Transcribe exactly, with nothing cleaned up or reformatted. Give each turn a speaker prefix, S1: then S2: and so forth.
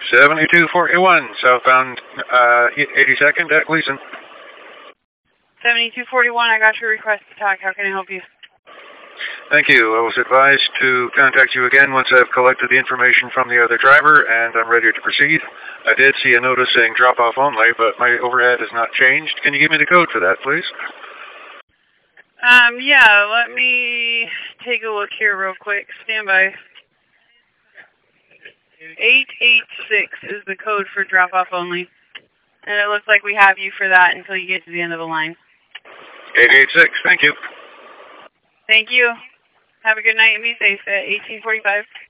S1: seventy-two forty-one, southbound uh, eighty-second at Gleason.
S2: seventy-two forty-one, I got your request to talk. How can I help you?
S1: Thank you. I was advised to contact you again once I've collected the information from the other driver and I'm ready to proceed. I did see a notice saying drop-off only, but my overhead has not changed. Can you give me the code for that, please?
S2: Um, yeah, let me take a look here real quick. Stand by. eight eight six is the code for drop-off only. And it looks like we have you for that until you get to the end of the line.
S1: eight eight six, thank you.
S2: Thank you. Have a good night and be safe at eighteen forty-five.